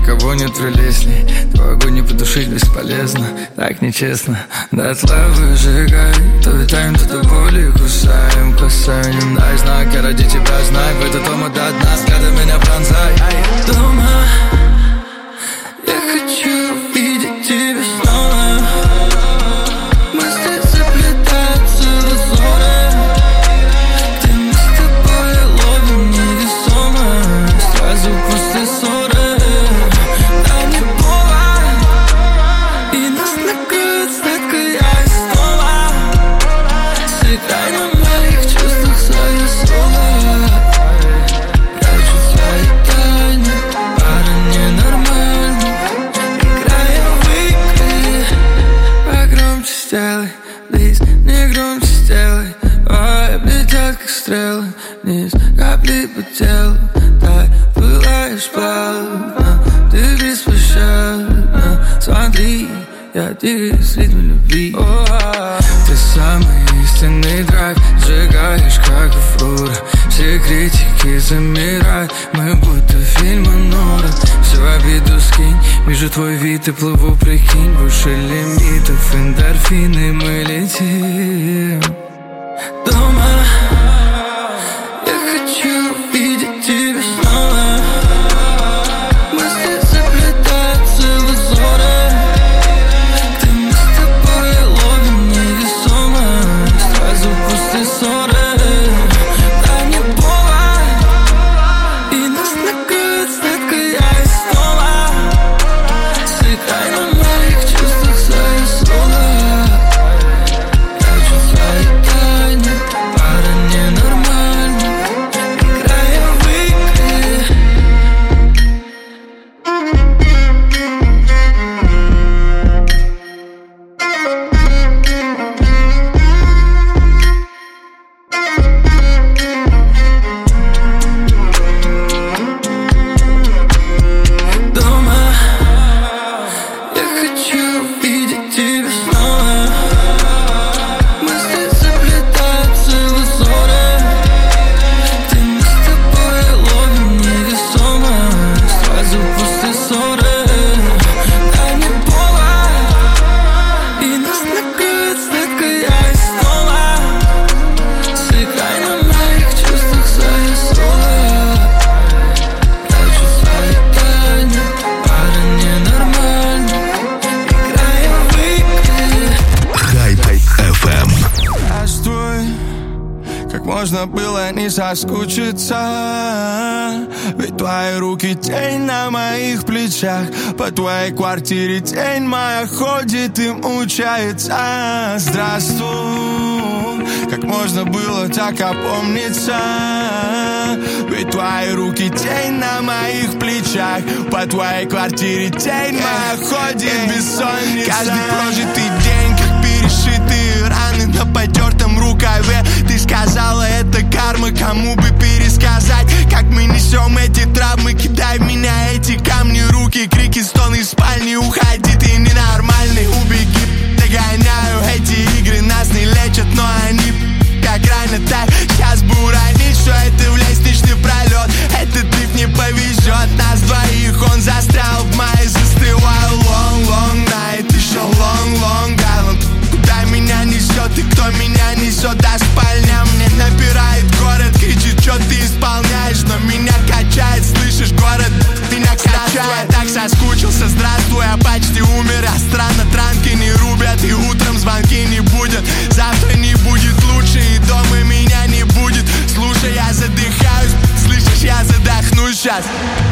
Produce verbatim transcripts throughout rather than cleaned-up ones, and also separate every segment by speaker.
Speaker 1: кого нет в релесне. Твой огонь не потушить бесполезно, так нечестно. Дотла выжигай, то витаем, то до боли кусаем. Касаем, не дай знак, я ради тебя знаю. В этот дом до дна, взглядом меня пронзай. Дома я хочу видеть тебя снова. Мысли заплетаются в узоры, где мы с тобой ловим невесомо. Сразу после ссоры дай мне повод, и нас накроет сладкая основа. Сыграй на моих чувствах свое соло. Прячу свои тайны, пара ненормальных. Играем в игры, погромче сделай, плиз, не громче сделай. Ой, облетят как стрелы вниз, капли по телу. Дай, пылаешь плавно, ты беспощадна. Смотри, я двигаюсь в ритме любви. Ты самый истинный драйв, сжигаешь как фура. Все критики замирают, мы будто фильмы Нора. Всю обиду скинь, вижу твой вид и плыву, прикинь. Больше лимитов, эндорфины, мы летим. Дома я хочу видеть тебя снова. Мысли заплетаются в узоры, где мы с тобой ловим невесомо. Сразу после ссоры дай мне повод, и нас накроет сладкая основа. Сыграй на моих чувствах свое соло. Прячу свои тайны, пара ненормальных. Играем в игры. Дома я хочу видеть тебя снова. Мысли заплетаются в узоры, где мы с тобой ловим невесомо. Сразу после ссоры дай мне повод, и нас накроет сладкая основа. Сыграй на моих чувствах свое соло. Прячу свои тайны, пара ненормальных. Играем в игры.
Speaker 2: Хайп эф эм.
Speaker 3: Здравствуй, как можно было не соскучиться? Ведь твои руки тень на моих плечах. По твоей квартире тень моя ходит и мучается. Здравствуй, как можно было так опомниться? Ведь твои руки тень на моих плечах. По твоей квартире тень моя ходит бессонница. Каждый прожитый день, как перешитые раны на потертом рукаве. Ты сказала, это карма, кому бы пересказать, как мы несем эти травмы. Кидай в меня эти камни, руки, крики, стоны из спальни. Уходи, ты ненормальный, убеги. Догоняю эти игры, нас не лечат, но они как ранят, так сейчас бы уронить все это в лестничный пролет. Этот лифт не повезет нас двоих, он застрял в мае, застываю. Long, long night, еще long, long island. Куда меня несет и кто меня несет до спальня? Мне напирает город, кричит, что ты исполняешь, но меня качает, слышишь, город меня качает. Я так соскучился, здравствуй, я почти умер. А странно, транки не рубят и утром звонки не будут. Завтра не будет лучше и дома меня не будет. Слушай, я задыхаюсь, слышишь, я задохнусь сейчас.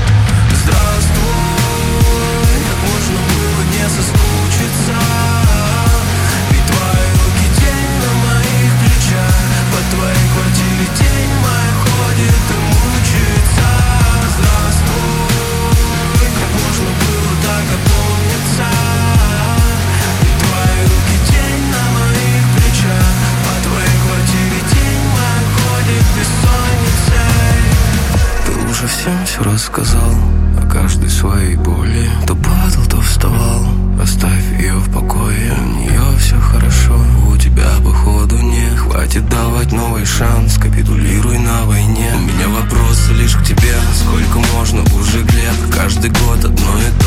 Speaker 3: Здравствуй, как можно было не соскучиться? Ведь твои руки тень на моих плечах. По твоей квартире тень моя ходит и мучается. Здравствуй, как можно было так опомниться? Ведь твои руки тень на моих плечах. По твоей квартире тень моя ходит бессонницей. Ты уже всем все рассказал о каждой своей боли. То падал, то вставал. Оставь ее в покое, у нее все хорошо. У тебя походу не хватит давать новый шанс. Капитулируй на войне. У меня вопросы лишь к тебе. Сколько можно уже лет? Каждый год одно и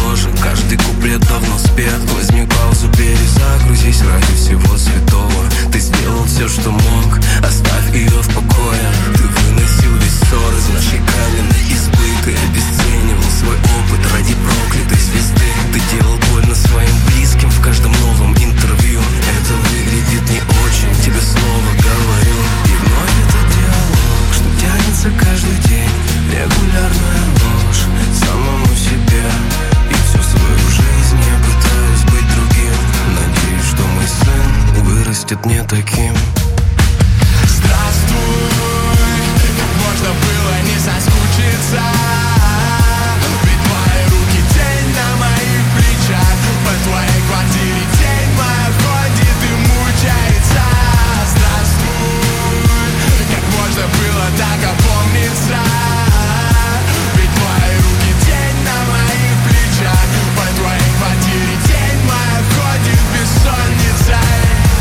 Speaker 4: таким.
Speaker 3: Здравствуй, как можно было не соскучиться. Ведь твои руки тень на моих плечах. По твоей квартире тень моя ходит и мучается. Здравствуй, как можно было так опомниться. Ведь твои руки тень на моих плечах. По твоей квартире тень моя ходит бессонницей.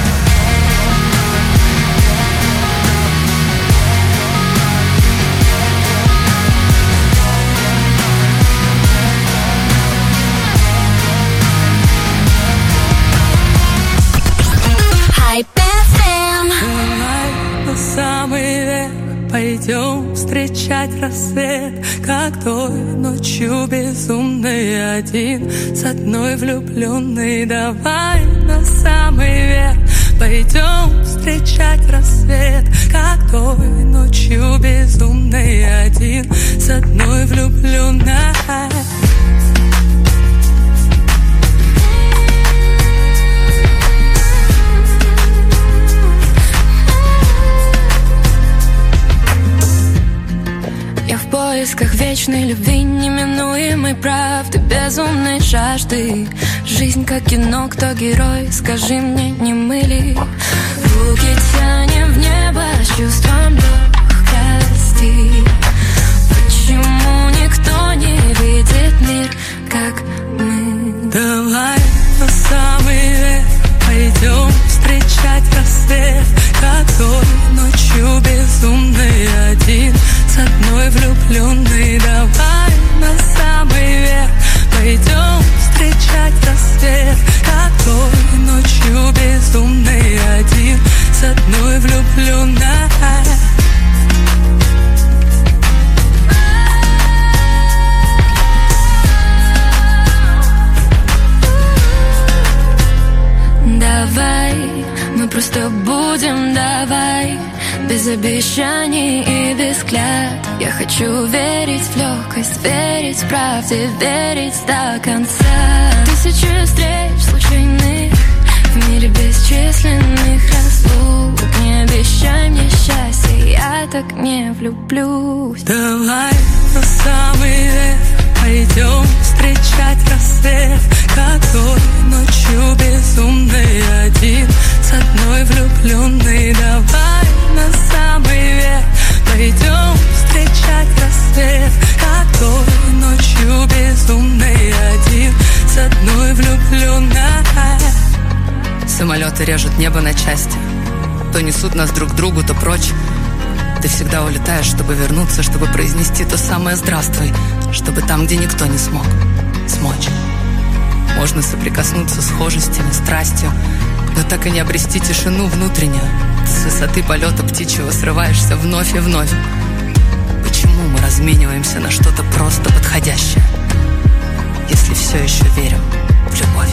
Speaker 5: Давай на самый верх пойдем встречать рассвет, как той ночью безумный один с одной влюбленной. Давай на самый верх пойдем встречать рассвет, как той ночью безумный один с одной влюбленной.
Speaker 6: Я в поисках вечной любви, неминуемой правды, безумной жажды. Жизнь как кино, кто герой, скажи мне, не мы ли? Руки тянем в небо с чувством легкости. Почему никто не видит мир, как мы?
Speaker 5: Давай на самый верх пойдем встречать рассвет, как той ночью безумный один с одной влюбленной. Давай на самый верх пойдем встречать рассвет, как той ночью безумный один с одной влюбленной.
Speaker 6: Давай, мы просто будем, давай, без обещаний и без клятв. Я хочу верить в легкость, верить в правде, верить до конца. Тысячи встреч случайных в мире бесчисленных разлук. Не обещай мне счастье, я так не влюблюсь.
Speaker 5: Давай на самый верх пойдем встречать рассвет, как той ночью безумный один с одной влюбленной. Давай на самый верх пойдем встречать рассвет, как той ночью безумный один с одной влюбленной.
Speaker 7: Самолеты режут небо на части, то несут нас друг к другу, то прочь. Ты всегда улетаешь, чтобы вернуться, чтобы произнести то самое «здравствуй», чтобы там, где никто не смог, смочь. Можно соприкоснуться схожестями, страстью, но так и не обрести тишину внутреннюю. С высоты полета птичьего срываешься вновь и вновь. Почему мы размениваемся на что-то просто подходящее, если все еще верим в любовь?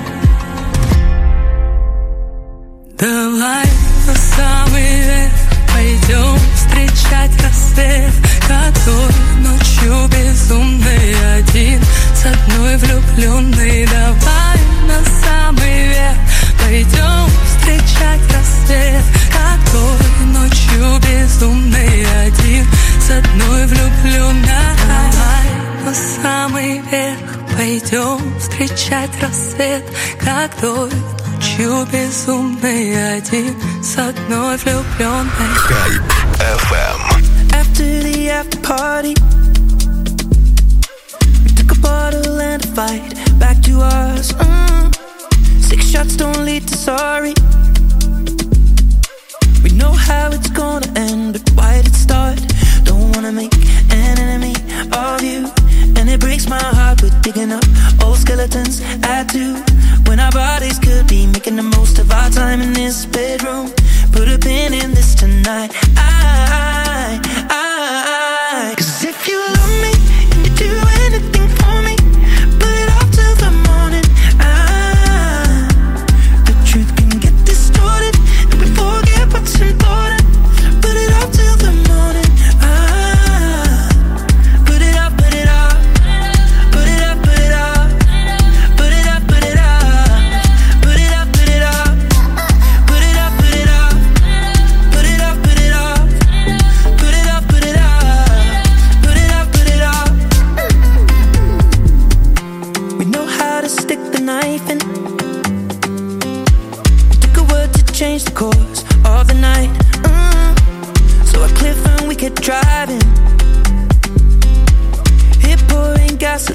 Speaker 5: Давай на самый верх пойдем встречать рассвет, как той ночью безумный один с одной влюбленной. Давай на самый верх пойдем встречать рассвет, как той ночью безумный один с одной влюбленной. Давай на самый верх пойдем встречать рассвет, как той ночью безумный один с одной влюбленной.
Speaker 2: Хайп эф эм.
Speaker 8: After the after party, we took a bottle and a fight back to us. Mm. Six shots don't lead to sorry. We know how it's gonna end, but why did it start? Don't wanna make an enemy of you, and it breaks my heart. We're digging up old skeletons at two, when our bodies could be making the most of our time in this bedroom. Put a pin in this tonight. I, I, I, 'cause if you love me and you do anything for me, put it off till the morning. I, the truth can get distorted, and we forget what's important. Put it off till the morning. I, put it up, put it up, put it up, put it up, put it up, put it up, put it up, put it up, put it up, put it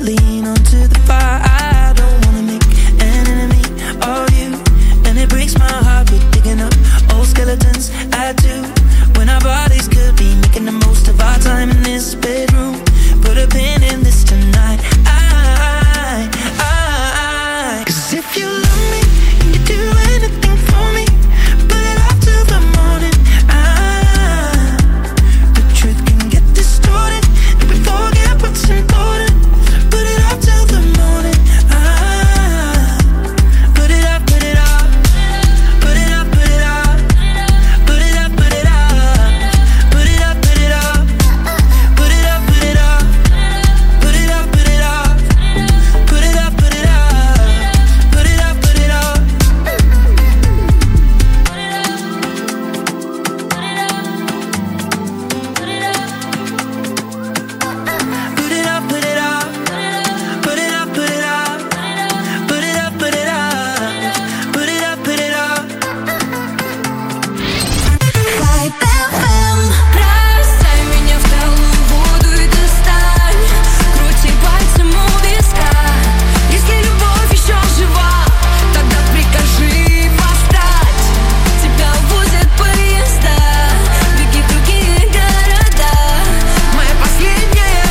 Speaker 8: lean onto the fire. I don't wanna make an enemy of you, and it breaks my heart. We're digging up old skeletons. I do. When our bodies could be making the most of our time in this bedroom. Put a pin in this tonight. I, I, 'cause if you love me and you do anything for me, put it off till the morning. I, the truth can get distorted and we forget what's important. Put it off till the morning. I, put it up, put it up, put it up, put it up, put it up, put it up, put it up, put it up, put it up, put it up, put it up, put it up, put it up, put it up, put it up, put it up. Put it up, put it up, put it up, put it up, put it up, put it up, put it up, put it up.
Speaker 6: Vibe эф эм. Бросай меня в талую воду и достань. Крути пальцем у виска. Если любовь еще жива, тогда прикажи восстать. Тебя увозят поезда, беги в другие города. Моя последняя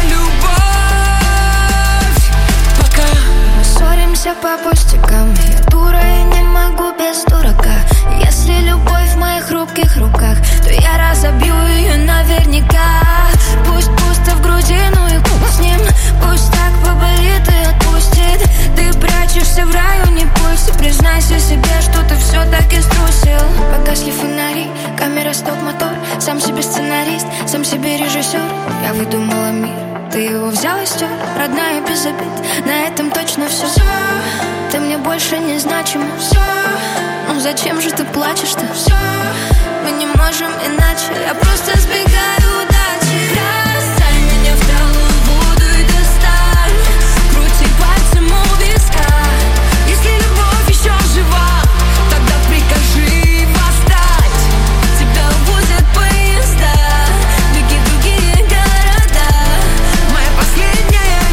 Speaker 6: любовь. Пока мы ссоримся по пустякам, я дура и не могу без дурака. Если любовь в моих хрупких руках, то я разобью ее наверняка. Пусть пусто в груди, ну и хуй с ним. Пусть так поболит и отпустит. Ты прячешься в районе пульса. Признайся себе, что ты все-таки струсил. Погасли фонари, камера, стоп, мотор. Сам себе сценарист, сам себе режиссер. Я выдумала мир, ты его взял и стер. Родная без обид, на этом точно все. Ты мне больше не значима. Ну зачем же ты плачешь-то? Мы не можем иначе. Я просто сбегаю удачи. Бросай меня в талую воду и достань. Крути пальцем у виска. Если любовь еще жива, тогда прикажи восстать. Тебя увозят поезда, беги в другие города. Моя последняя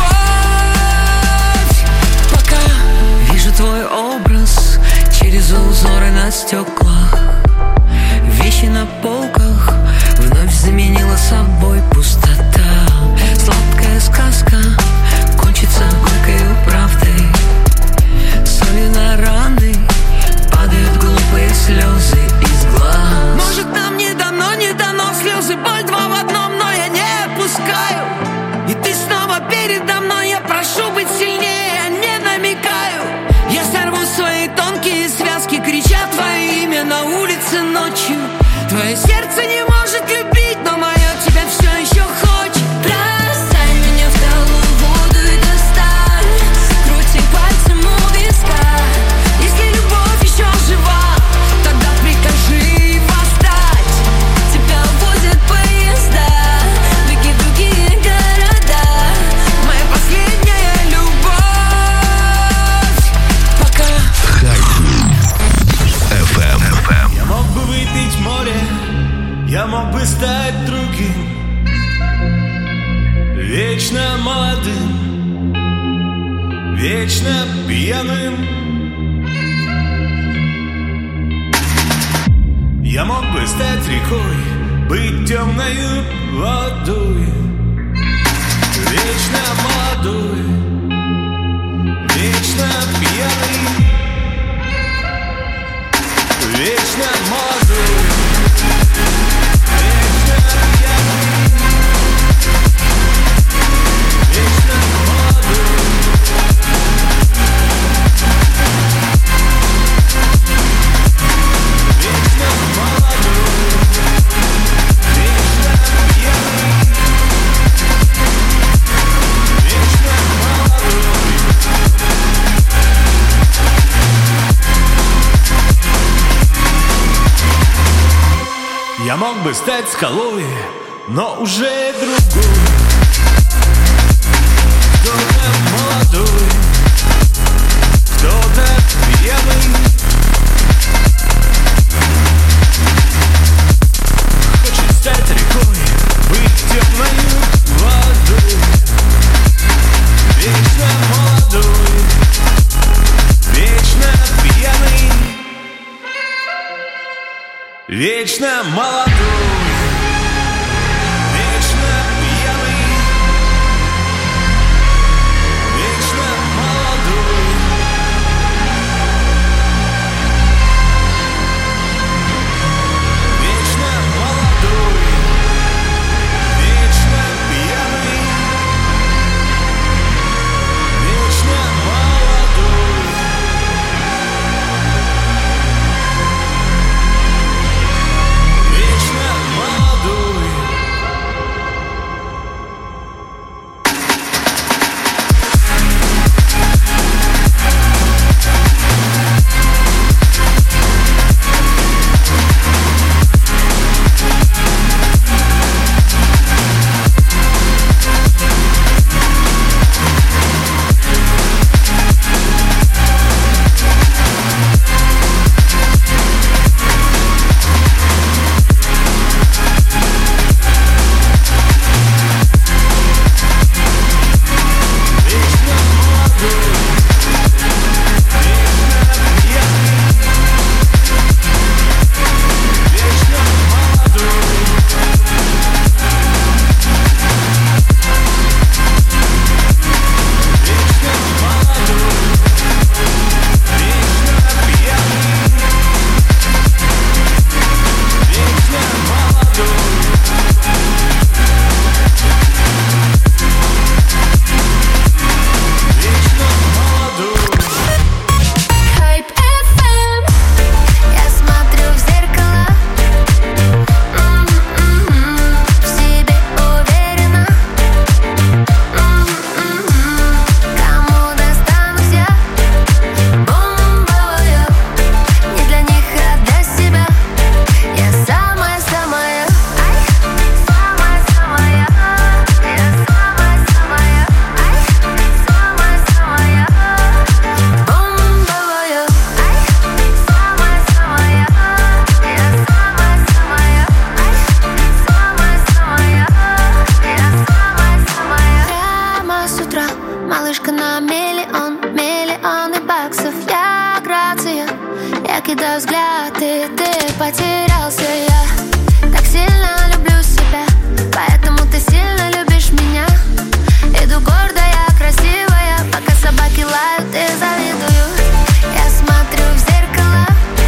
Speaker 6: любовь. Пока вижу твой образ через узоры на стеклах. Вещи на полках вновь заменила собой пустота. Сладкая сказка кончится горькою правдой. Солью на раны падают глупые слезы из глаз. Может, нам не дано, не дано слезы, боль два в одном, но я не отпускаю. И ты снова передо мной, я прошу быть сильнее, я не намекаю. Я сорву свои тонкие связки, крича твое имя на улице ночью. Твое сердце не может любить, но мое тебя все еще хочет. Бросай меня в талую воду и достань. Крути пальцем у виска. Если любовь еще жива, тогда прикажи восстать. Тебя увозят поезда, беги в другие города. Моя последняя любовь. Пока.
Speaker 2: эф эм.
Speaker 3: Я мог бы выпить море, я мог бы стать другим, вечно молодым, вечно пьяным. Я мог бы стать рекой, быть темною водой, вечно молодой, вечно пьяный, вечно молодой, вечно пьяный, вечно молодой. Вечно молодой, вечно пьяный, вечно молодой. Я мог бы стать скалой, но уже другой. Кто-то молодой, кто-то пьяный. Хочет стать рекой, быть темною водой. Вечно молодой, вечно пьяный, вечно молодой, вечно молодой, вечно пьяный, вечно молодой. Вечно молодой.
Speaker 6: Малышка на миллион, миллионы баксов. Я грация, я кидаю взгляд, и ты потерялся. Я так сильно люблю себя, поэтому ты сильно любишь меня. Иду гордая, красивая, пока собаки лают и завидуют. Я смотрю в зеркало,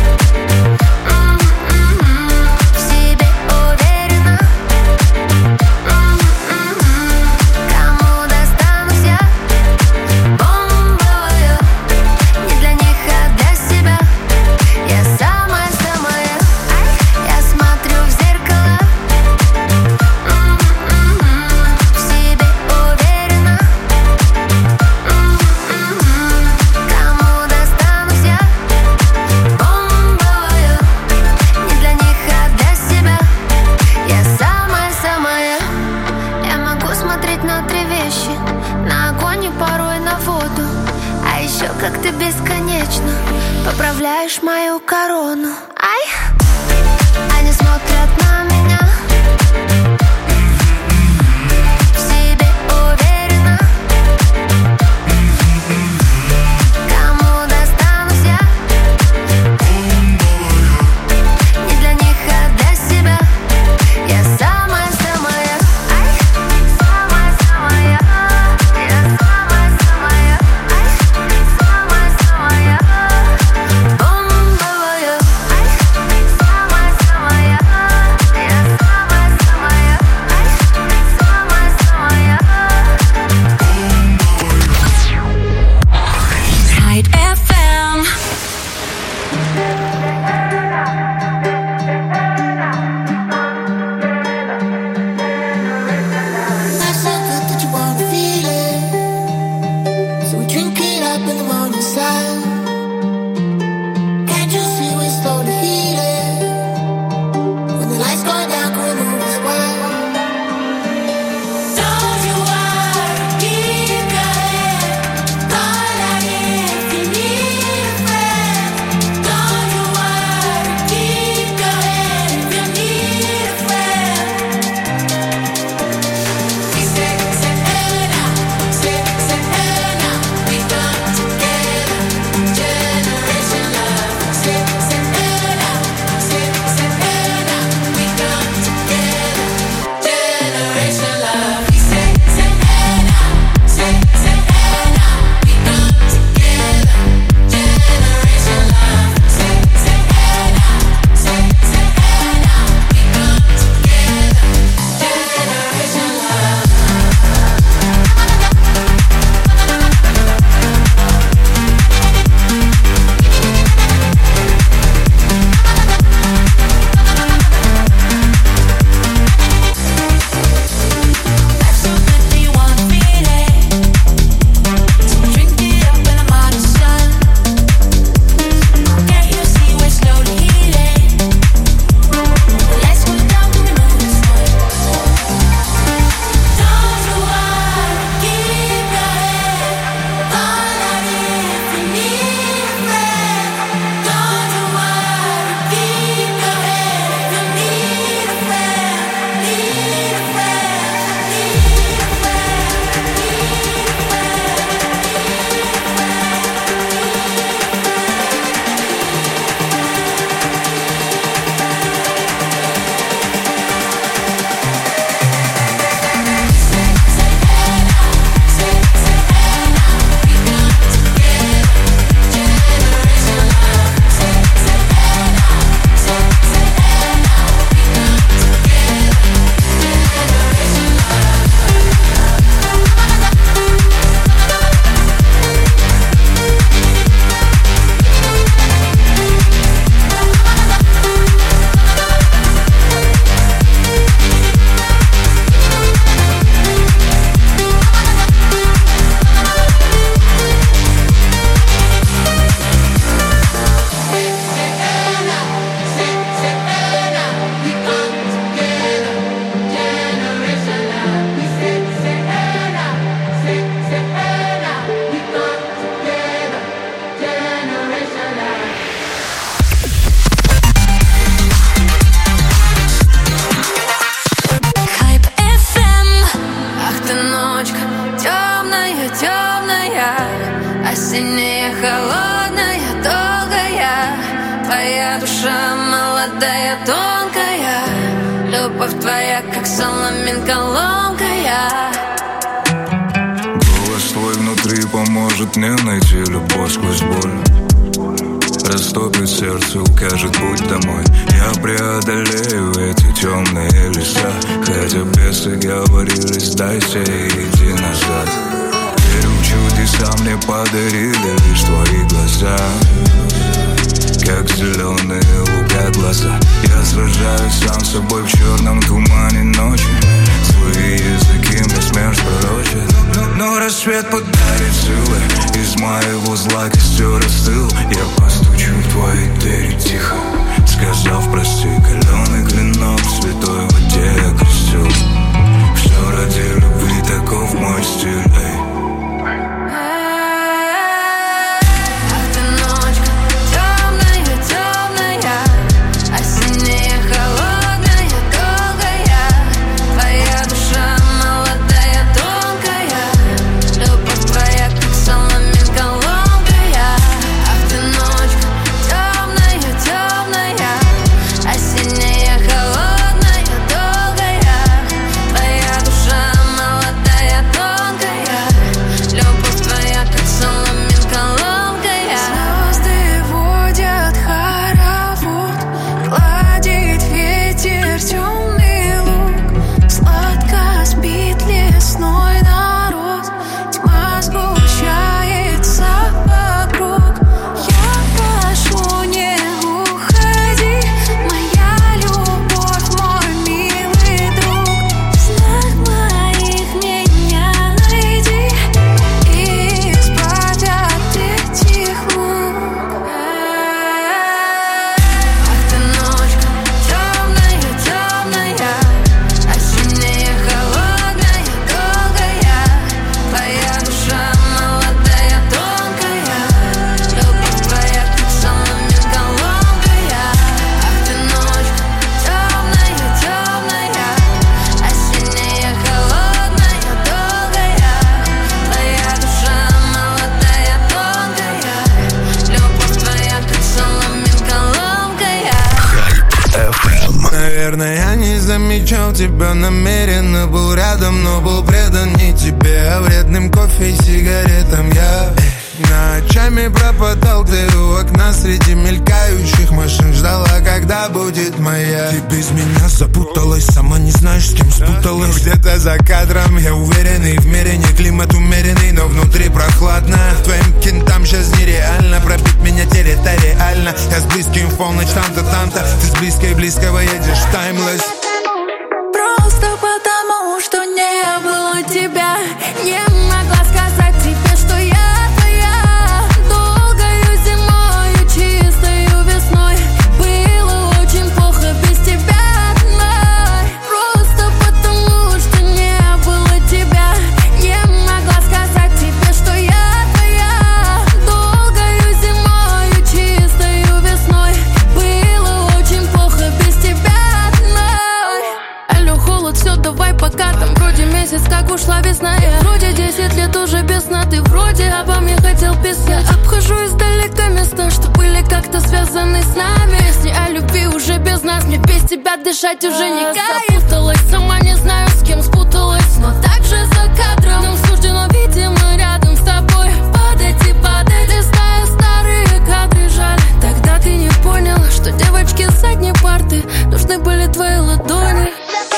Speaker 6: м-м-м, в себе уверена. Кому достанусь я? Бомбовая, не для них, а для себя. Я самая-самая. Я смотрю в зеркало, м-м-м, в себе уверена. М-м-м, кому достанусь я? Бомбовая, не для них, а для себя. Я самая-самая. Я могу смотреть на три вещи: на огонь и порой на воду. А еще как ты бесконечно поправляешь мою корону. Ай! Они смотрят на меня, в себе уверена. Кому достанусь я? Не для них, а для себя. Я самая-самая. Ай! Самая-самая. Я самая-самая. Ай! Самая-самая. Бомбовая. Ай! Самая-самая. Я самая-самая. Ай! Самая-самая.
Speaker 5: Hype эф эм.
Speaker 8: Not so good that you wanna feel it, so we drink it up in the morning sun. Can't you see we're slowly healing? When the lights go down, can we move as well? Don't you worry, keep going. Call out if you need a friend. Don't you worry, keep going if you need a friend. We say, say, hey now, say, say, hey now. We come together.
Speaker 6: я. Осенняя, холодная, долгая. Твоя душа молодая, тонкая. Любовь твоя, как соломинка ломкая.
Speaker 3: Голос твой внутри поможет мне найти любовь сквозь боль. Растопит сердце, укажет путь домой. Я преодолею эти темные леса. Хотя бесы говорили, сдайся и иди назад. Верю в чудеса, мне подарили лишь твои глаза. Как зеленые луга глаза. Я сражаюсь сам с собой в черном тумане ночи. Свои языки мне смерть пророчит. Но, но рассвет подарит силы. Из моего зла костер остыл. Я постучу в твои двери тихо, сказав прости. Каленый клинок в святой воде я крестил. Все ради любви, таков мой стиль, эй. Наверное, я не замечал тебя намеренно. Был рядом, но был предан не тебе, а вредным кофе и сигаретам. Я ночами пропадал ты у окна среди мелькающих машин. Ждала, когда будет моя. Ты без меня запуталась, сама не знаешь, с кем спуталась. Где-то за кадром я уверенный, в мире не климат умеренный, но внутри прохладно. Твоим кентам сейчас нереально пробить меня территориально. Я с близким в полночь там-то, там-то. Ты с близкой близкого едешь таймлесс.
Speaker 6: Просто потому, что не было тебя. Не могла сказать тебе, что я твоя. Долгою зимою, чистою весной. Было очень плохо без тебя одной. Просто потому, что не было тебя. Не могла сказать тебе, что я твоя. Долгою зимою, чистою весной. Было очень плохо без тебя одной. Алло, холод, все, давай пока. Там вроде месяц, как ушла весна. Я вроде десять лет уже без сна. Ты вроде обо мне хотел писать. Я обхожу издалека места, что были как-то связаны с нами. Песни о любви уже без нас. Мне без тебя дышать уже не кайф. Запуталась, сама не знаю, с кем спуталась. Но так же за кадром нам суждено, видимо, рядом с тобой падать и падать. Листая старые кадры, жаль. Тогда ты не понял, что девочки с задней парты нужны были твои ладони.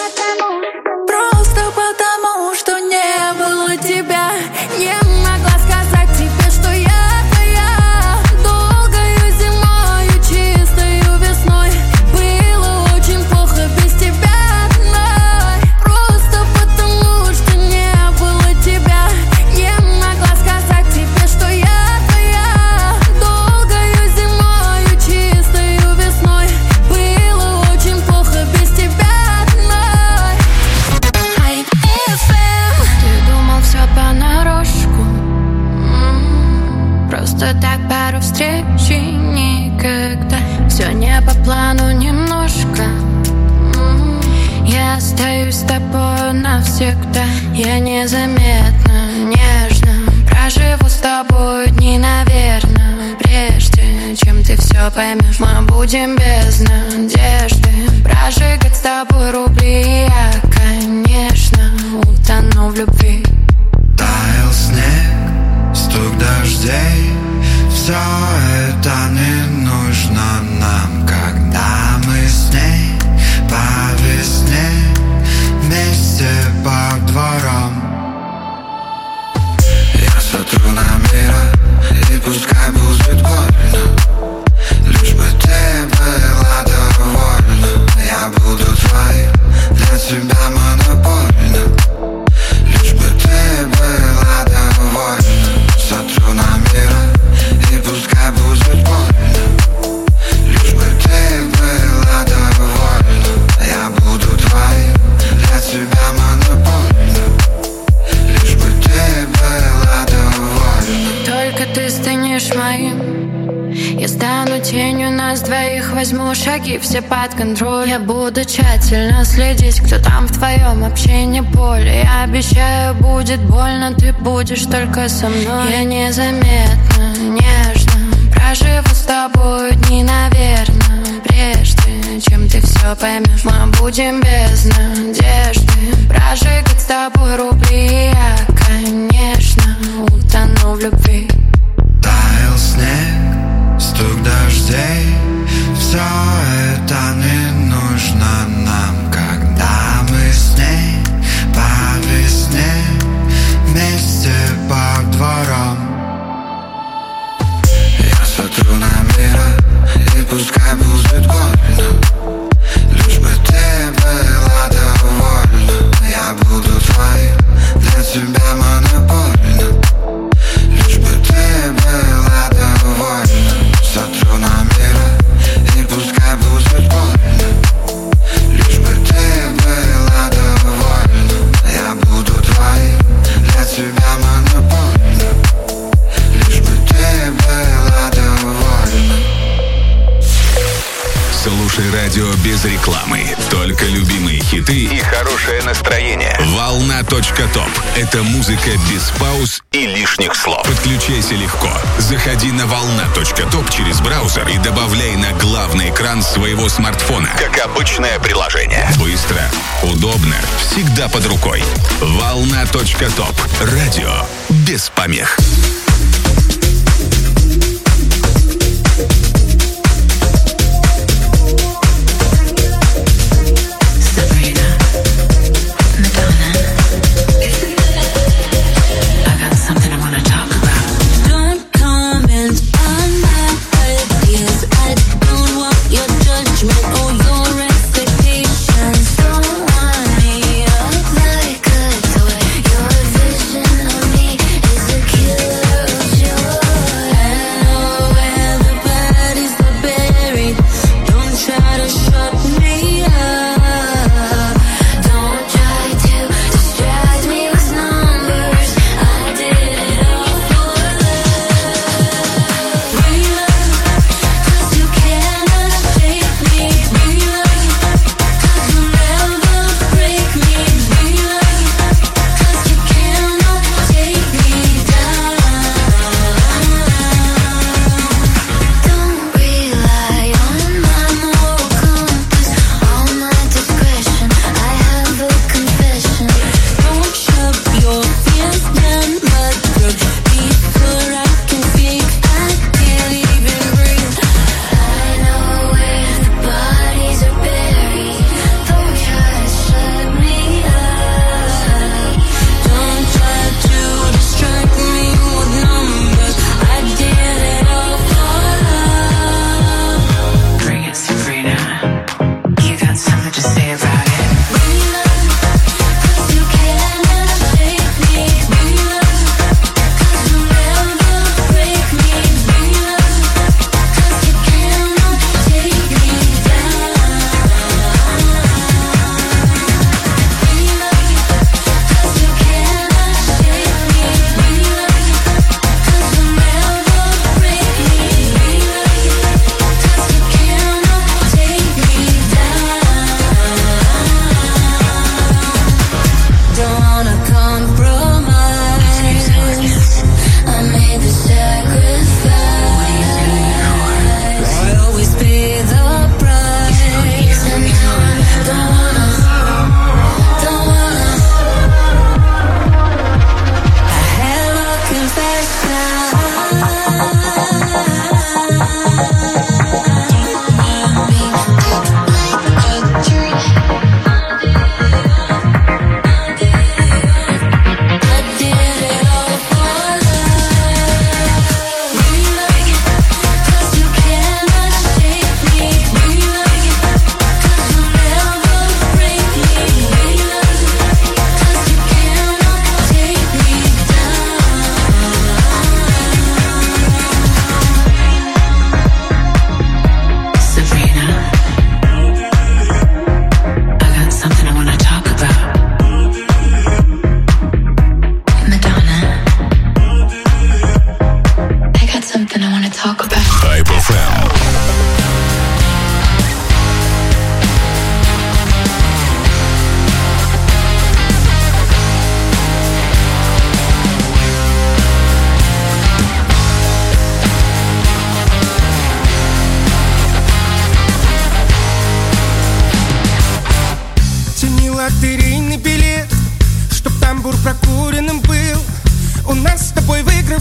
Speaker 6: Просто потому, что не было тебя. Не могла сказать тебе, что я твоя. Долгою зимою, чистою весной. Было очень плохо без тебя одной. Просто потому, что не было тебя. Не могла сказать тебе, что я твоя. Долгою зимою, чистою весной. Было очень плохо без тебя одной. Ай, эф эм. Ты думал все понарошку. М-м-м. Просто так пару встреч и никогда. Все не по плану немножко. М-м. Я остаюсь с тобой навсегда. Я незаметно, нежно Проживу с тобой дни, наверное, прежде чем ты все поймешь. Мы будем без надежды прожигать с тобой рубли. Я, конечно, утону в любви.
Speaker 3: Таял снег, стук дождей, все это не нужно нам, когда мы с ней по весне вместе по дворам. Я смотрю на мир, и пускай будет больно, лишь бы ты была довольна. Я буду твоим, для тебя монопольным, лишь бы ты была довольна. Смотрю на мир, и пускай будет больно, лишь бы ты была довольна. Я буду твоим, для тебя монопольным, лишь бы ты была довольна.
Speaker 6: Только ты станешь моим, я стану тенью нас двоих. Возьму шаги все под контроль. Я буду тщательно следить, кто там в твоем общении поле. Я обещаю, будет больно, ты будешь только со мной. Я незаметно, нежно проживу с тобой дни, наверное, прежде чем ты все поймешь. Мы будем без надежды прожигать с тобой рубли. Я, конечно, утону в любви.
Speaker 3: Таял снег, стук дождей, все это не нужно нам, когда мы с ней по весне вместе по дворам. Я смотрю на мир, и пускай будет больно, лишь бы ты была довольна. Я буду твоим, для тебя монопольным, лишь бы ты была довольна. Смотрю на мир, и пускай будет больно, лишь бы ты была довольна. Я буду твоим, для тебя монопольным, лишь бы ты была довольна.
Speaker 2: Слушай радио без рекламы. Только любимые хиты и хорошее настроение. Волна точка топ. Это музыка без пауз и лишних слов. Подключайся легко. Заходи на волна точка топ через браузер и добавляй на главный экран своего смартфона. Как обычное приложение. Быстро, удобно, всегда под рукой. волна точка топ. Радио без помех.
Speaker 6: Like a toy, your vision of me is a killer.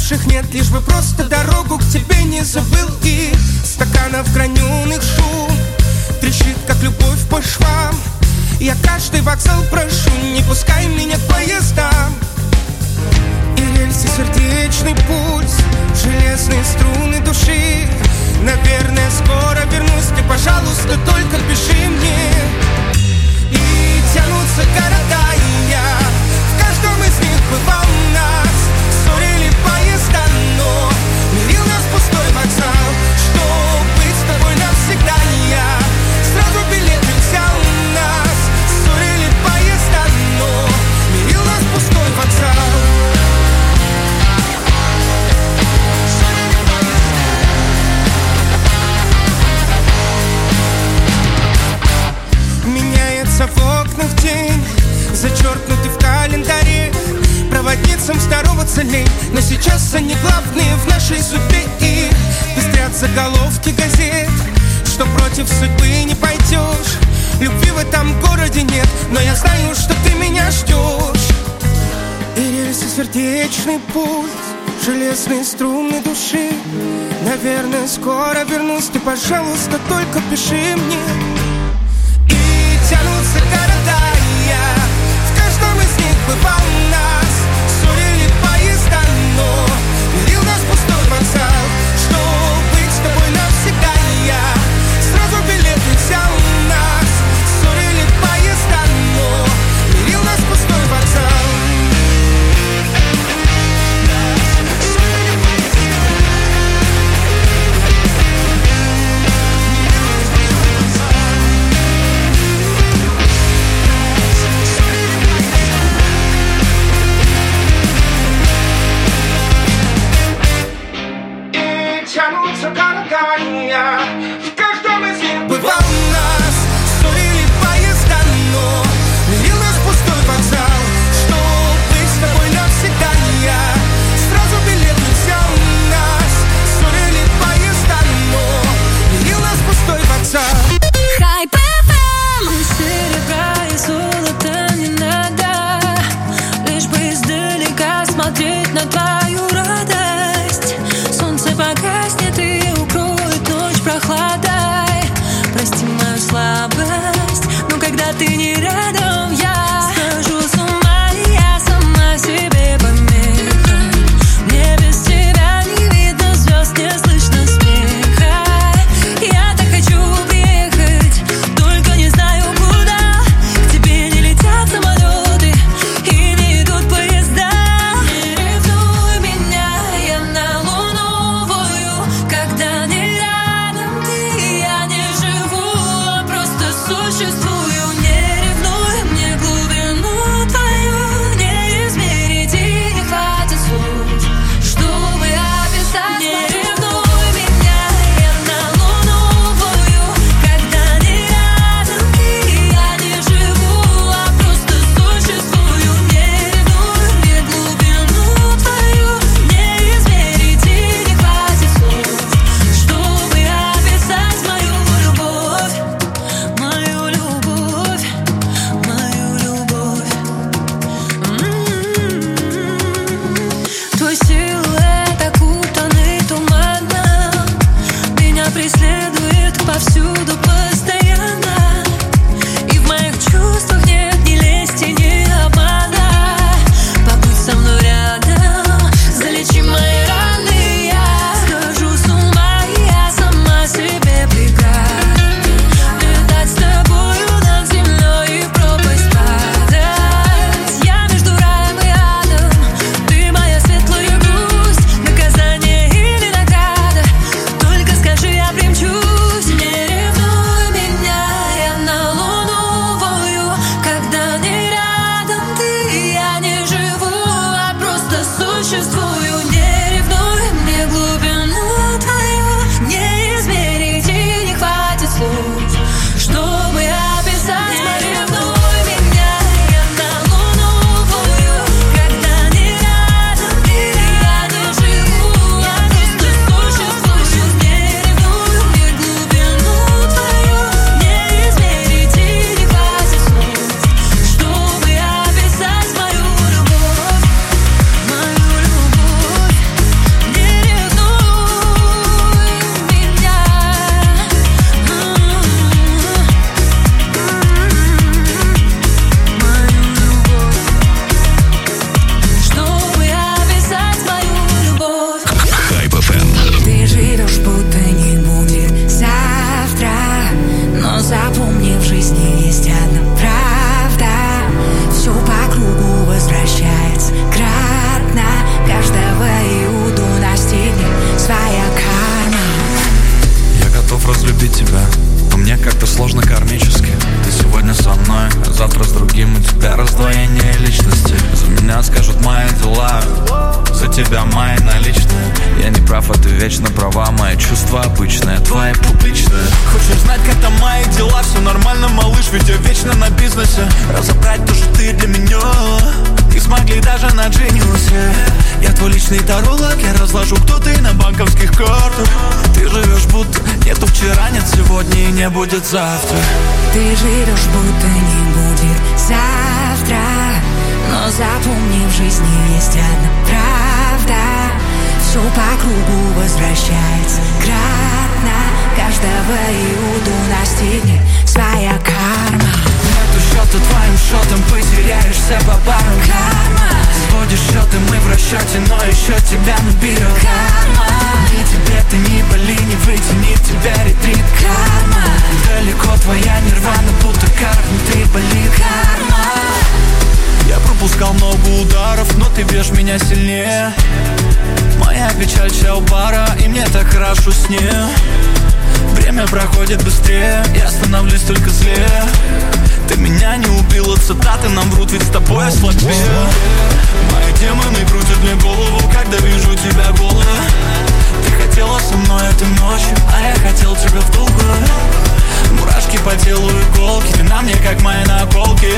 Speaker 4: уставших нет, лишь бы просто дорогу к тебе не забыл. И стаканов граненых шум трещит, как любовь по швам. Я каждый вокзал прошу, не пускай меня к поездам. И рельсы, сердечный пульс, железные струны души. Наверное, скоро вернусь, ты, пожалуйста, только пиши мне. И тянутся города, и я в каждом из них бывал нас. Ссорили поезда, но мирил нас пустой вокзал. Чтоб быть с тобой навсегда, я сразу билеты взял нас. Ссорили поезда, но мирил нас пустой вокзал. Меняется в окнах день, зачеркнутый в календаре. Проводницам здороваться лень, но сейчас они главные в нашей судьбе. И пестрят заголовки газет, что против судьбы не пойдешь. Любви в этом городе нет, но я знаю, что ты меня ждешь. И рельсы, сердечный пульс, железные струны души. Наверное, скоро вернусь, ты, пожалуйста, только пиши мне. И тянутся города, и я в каждом из них бывал нас. Ссорили поезда, но мирил нас пустой вокзал. Чтоб быть с тобой навсегда, я сразу билеты взял нас. Ссорили поезда, но мирил нас пустой вокзал.
Speaker 3: тебя мои наличные. Я не прав, а ты вечно права. Мои чувства обычные, твои публичные. Хочешь знать, как там мои дела? Все нормально, малыш, ведь я вечно на бизнесе. Разобрать то, что ты для меня не смогли даже на Genius. Я твой личный таролог, я разложу, кто ты на банковских картах. Ты живешь будто нету вчера, нет сегодня и не будет завтра.
Speaker 6: Ты живешь будто не будет завтра. Но запомни, в жизни есть одна правда. Все по кругу возвращается кратно. Каждого Иуду настигнет своя карма.
Speaker 3: Нету счета твоим счетом, потеряешься по парам.
Speaker 6: Карма.
Speaker 3: Сводишь счеты, мы в расчете, но еще тебя наберет.
Speaker 6: Карма.
Speaker 3: Ни тебе-то не боли, не вытянет тебя ретрит.
Speaker 6: Карма.
Speaker 3: Далеко твоя нирвана, будто кар внутри болит.
Speaker 6: Карма.
Speaker 3: Я пропускал много ударов, но ты бьешь меня сильнее. Моя печаль чел пара, и мне так хорошо с ней. Время проходит быстрее, я становлюсь только злее. Ты меня не убила, цитаты нам врут, ведь с тобой я слабее. Мои демоны крутят мне голову, когда вижу тебя голой. Ты хотела со мной этой ночью, а я хотел тебя в долгую. Мурашки по телу, иголки, ты на мне как мои наколки.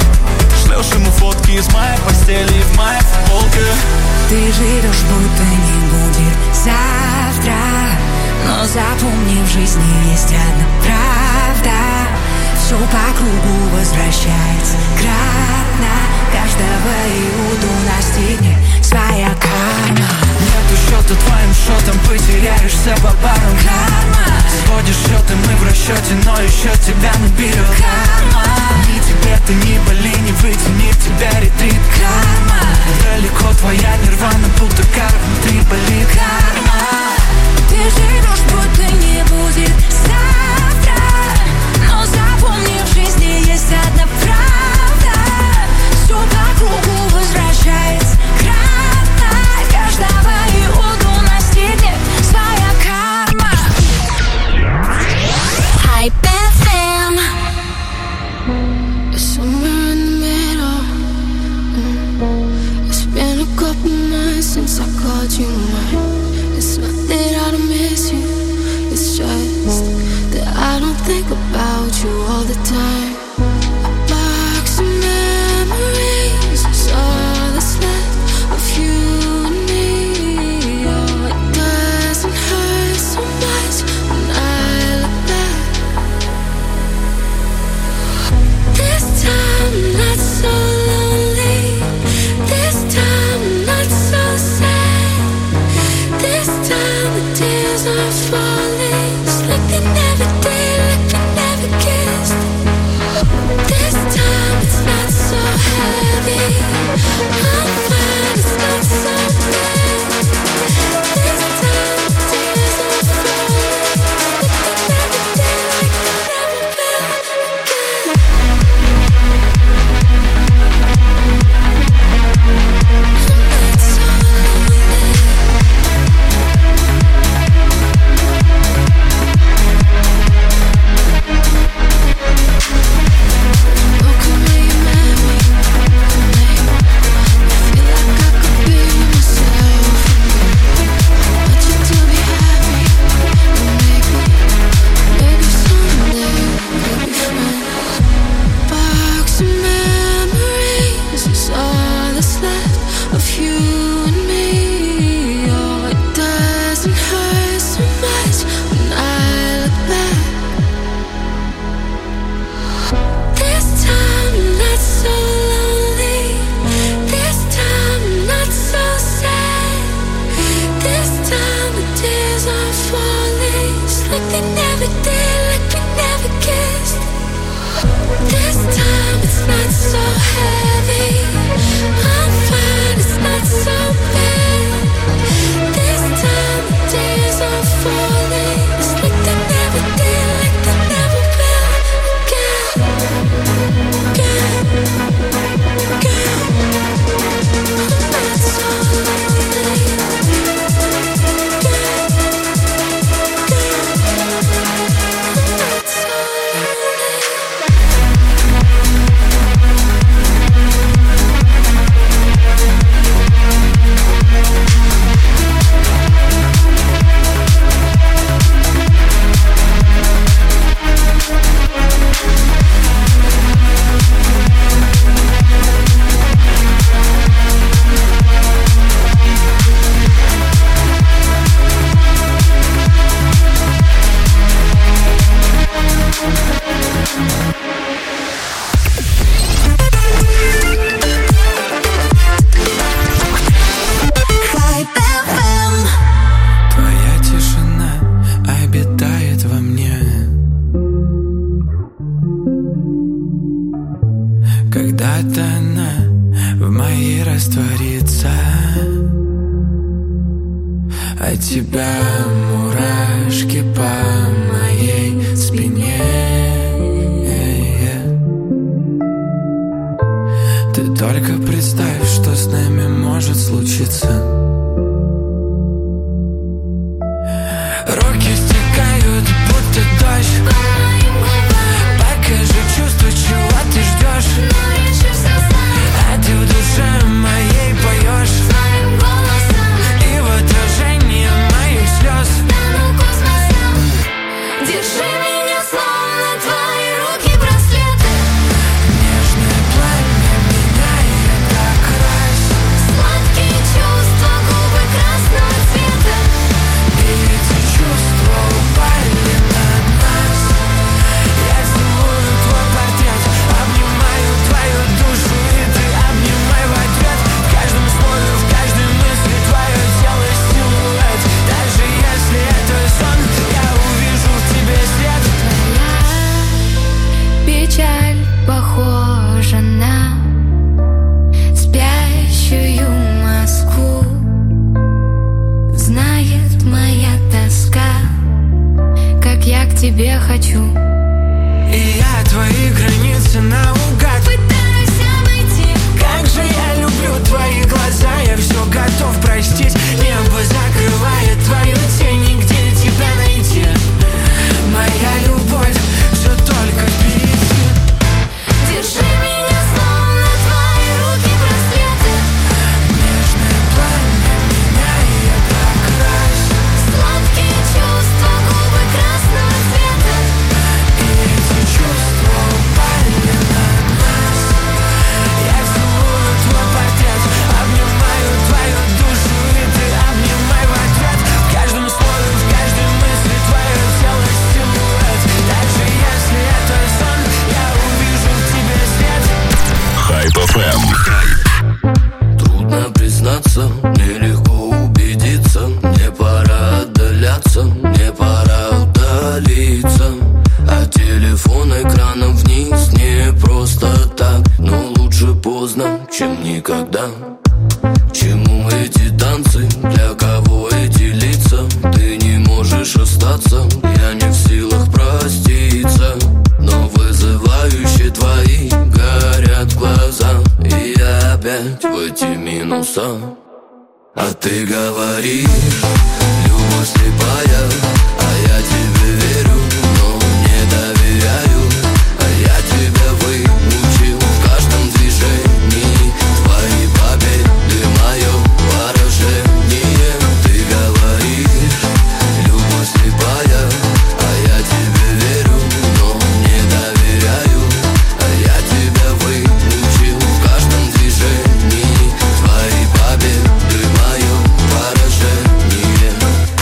Speaker 3: Шлешь ему фотки из моей постели и в моей футболке.
Speaker 6: Ты живешь, будто не будет завтра. Но запомни, в жизни есть одна правда. Все по кругу возвращается кратно. Каждого Иуду настигнет своя карма.
Speaker 3: Нету счета твоим счетом, потеряешься по парам.
Speaker 6: Карма.
Speaker 3: Сводишь счеты, мы в расчете, но еще тебя наберет.
Speaker 6: Карма.
Speaker 3: Ни тебе-то не боли, не вытянет тебя ретрит.
Speaker 6: Карма.
Speaker 3: Далеко твоя нирвана, будто кар внутри болит.
Speaker 6: Карма. Ты живешь, будто не будет завтра. Но запомни, в жизни есть одна правда. Все по кругу возвращается кратно. Каждого Иуду настигнет своя карма. Hype эф эм.
Speaker 9: Somewhere in the middle. mm. It's been a couple months since I called you mine. It's not that I don't miss you, it's just that I don't think about you all the time. A box of memories is all that's left of you and me. Oh, it doesn't hurt so much when I look back. This time I'm not so lonely. This time I'm not so sad. This time the tears are falling. It's like they never did, like they never kissed. This time it's not so heavy. I'm fine, it's not so bad. This time the tears are falling. It's like they never did, like they never felt again. I'm not so lonely.
Speaker 3: тебя мурашки по моей спине. Ты только представь, что с нами может случиться. Руки стекают, будто дождь. Покажи чувства, чего ты ждешь. А ты в душе моей поешь. И в отражении моих слез.
Speaker 9: Держи меня, словно твои руки браслеты.
Speaker 3: Нежное пламя меняет окрас.
Speaker 9: Сладкие чувства, губы красного цвета.
Speaker 3: И эти чувства упали на нас. Я целую твой портрет, обнимаю твою душу, и ты обнимай в ответ. В каждом слове, в каждой мысли твое тело силуэт. Даже если это сон, я увижу в тебе свет.
Speaker 6: Печаль похожа на спящую Москву. Знает моя тоска, как я к тебе хочу.
Speaker 3: И я твои границы наугад
Speaker 6: Пытаюсь обойти.
Speaker 3: Как же я люблю твои глаза, я все готов простить. Небо закрывает твою тень, нигде тебя найти. Моя любовь все только впереди.
Speaker 9: Держи меня, словно твои руки браслеты.
Speaker 3: Нежное пламя меняет окрас.
Speaker 9: Сладкие чувства, губы красного цвета.
Speaker 3: И эти чувства упали на нас. Я целую твой портрет, обнимаю твою душу, и ты обнимай в ответ. В каждом слове, в каждой мысли твое тело силуэт. Даже если это сон, я увижу в тебе свет.
Speaker 2: Хайп эф эм.
Speaker 10: Трудно признаться, нелегко убедиться. Мне пора отдаляться, мне пора удалиться. А телефон экраном вниз не просто так. Но лучше поздно, чем никогда. К чему эти танцы, для кого эти лица? Ты не можешь остаться, я не в силах проститься. Но вызывающие твои горят глаза. И я опять в эти минуса. А ты говоришь, любовь слепая. А я тебе верю, но не доверяю. А я тебя выучил в каждом движении. Твои победы, мое поражение. Ты говоришь, любовь слепая. А я тебе верю, но не доверяю. А я тебя выучил в каждом движении. Твои победы, мое поражение.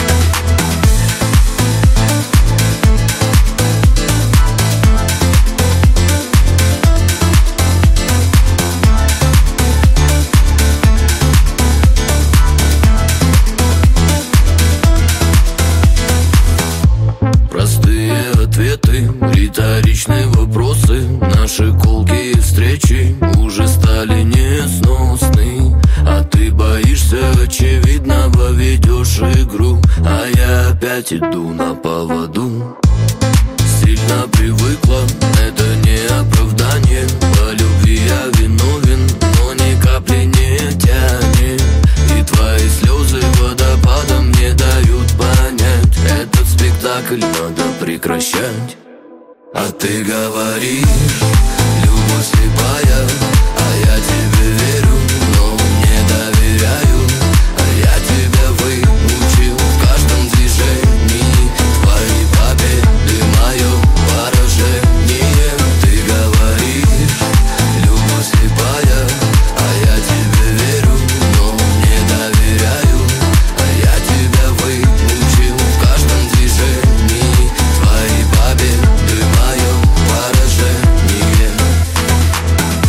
Speaker 10: Простые ответы, риторичные вопросы. Наши колкие встречи уже стали несносны. А ты боишься очевидного, ведешь игру. А я опять иду на поводу. Сильно привыкла, это не оправдание. По любви я виновен, но ни капли не тянет. И твои слезы водопадом не дают понять. Этот спектакль надо прекращать. А ты говоришь, любовь слепая. А я тебе верю, но не доверяю. А я тебя выучил в каждом движении. Твои победы, мое поражение. Ты говоришь, любовь слепая. А я тебе верю, но не доверяю. А я тебя выучил в каждом движении. Твои победы, мое поражение.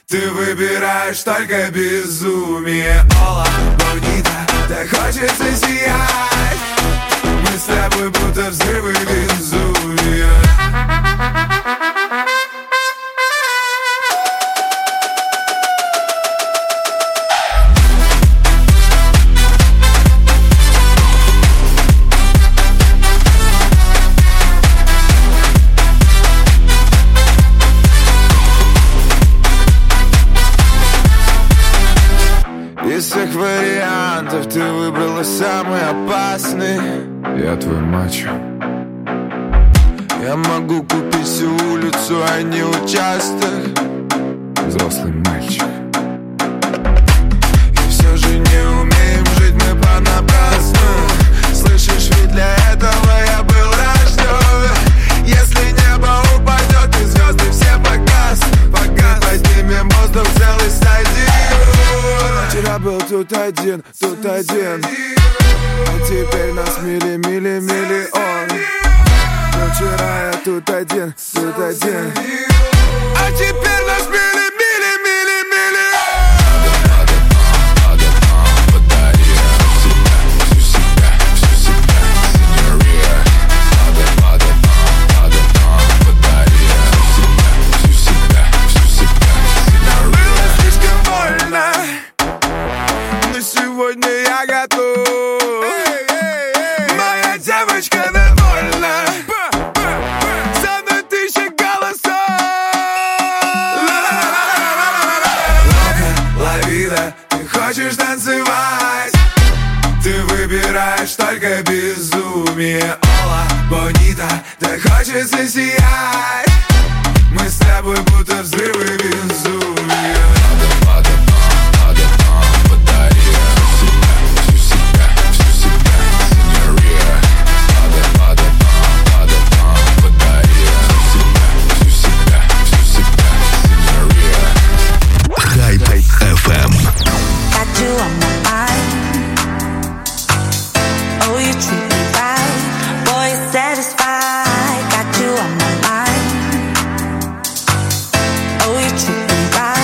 Speaker 3: Ты выбираешь только безумие. Ола, Бонита, так хочется сиять. Мы с тобой будто взрывы безумия.
Speaker 11: Из всех вариантов ты выбрала самый опасный. Я твой мачо. Я могу купить всю улицу, а не участок. Взрослый мальчик. И все же не умеем жить мы понапрасну. Слышишь, ведь для этого я был рожден. Если небо упадет и звезды все погаснут, пока поднимем воздух целый стадион. Вчера был тут один, тут один, а теперь нас мили-мили-миллион. Но вчера я тут один, тут один, а теперь нас мили-мили-мили-миллион. Подари себя, всю себя, всю себя, сеньория. Подари себя, всю себя, всю себя, сеньория. Было слишком больно, но сегодня я готов. Моя девочка довольна. За мной тысяча голосов. Ловила, ты хочешь танцевать. Ты выбираешь только безумие. Ола, Бонита, так хочется сиять. Мы с тобой будто взрывы безумия.
Speaker 2: эф эм.
Speaker 8: Got you on my mind. Oh, you treat me right. Boy, you're satisfied. Got you on my mind. Oh, you treat me right.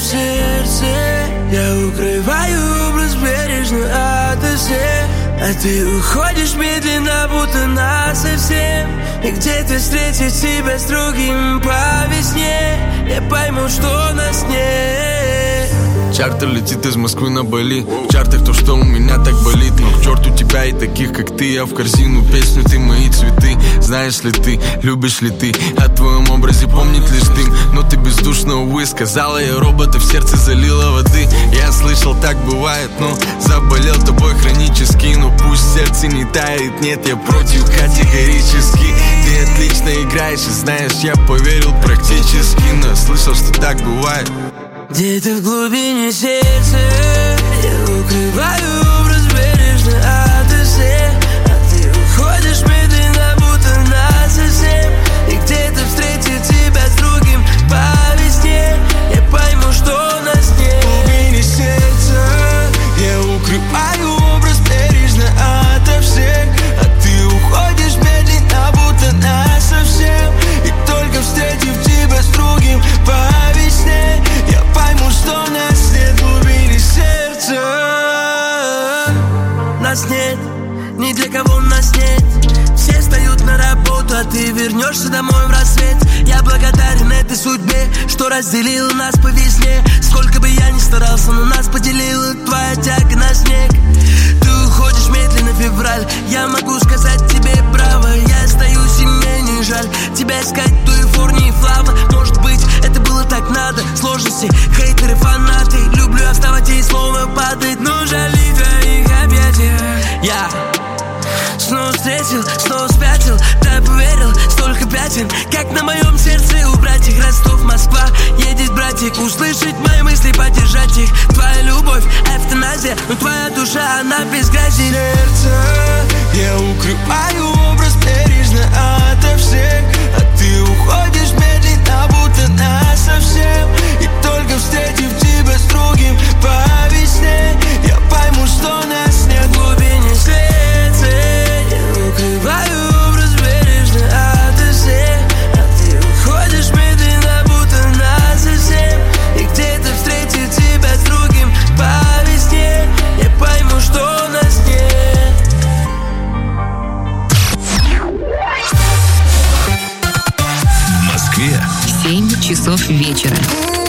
Speaker 8: в сердце. Я укрываю образ бережно ото всех, а ты уходишь медленно, будто насовсем. И где-то встретить тебя с другим по весне, я пойму, что нас нет.
Speaker 3: Чартер летит из Москвы на Бали. В чартах то, что у меня так болит. Но к черту тебя и таких, как ты. Я в корзину песню, ты мои цветы. Знаешь ли ты, любишь ли ты? О твоем образе помнит лишь дым. Но ты бездушно, увы, сказала я робота, в сердце залила воды. Я слышал, так бывает, но заболел тобой хронически. Но пусть сердце не тает, нет, я против категорически. Ты отлично играешь и знаешь, я поверил практически. Но я слышал, что так бывает.
Speaker 8: Где-то в глубине сердца я укрываю образ бережно ото всех, а ты уходишь медленно, будто насовсем. И где-то встретить тебя с другим по весне, я пойму, что нас нет.
Speaker 3: В глубине сердца я укрываю образ бережно ото всех, а ты уходишь медленно, будто насовсем. И только встретив тебя с другим по весне, я пойму, что нас нет. В глубине сердца
Speaker 8: нас нет, ни для кого нас нет. Все встают на работу, а ты вернешься домой в рассвет. Я благодарен этой судьбе, что разделила нас по весне. Сколько бы я ни старался, но нас поделила твоя тяга на снег. Ты уходишь медленно, февраль. Я могу сказать тебе браво. Я остаюсь, и мне не жаль тебя искать, то и форни, и флава. Может быть, это было так надо. Сложности, хейтеры, фанаты. Люблю оставать и снова падать, но жалей твоих объятия. Я снова встретил, снова спятил, да поверил, столько пятен, как на моем сердце у братьев. Ростов, Москва, едет братик, услышать мои мысли, поддержать их. Твоя любовь, эвтаназия, но твоя душа, она без грязи.
Speaker 3: Сердце я укрываю образ бережно ото всех, а ты уходишь медленно, будто насовсем. И только встретив тебя с другим по весне, я пойму, что нас нет.
Speaker 8: В глубине сердца я укрываю образ бережно ото всех, а ты уходишь медленно, будто насовсем. И где-то встретить тебя с другим по весне, я пойму, что нас нет.
Speaker 2: В Москве
Speaker 12: семь часов вечера.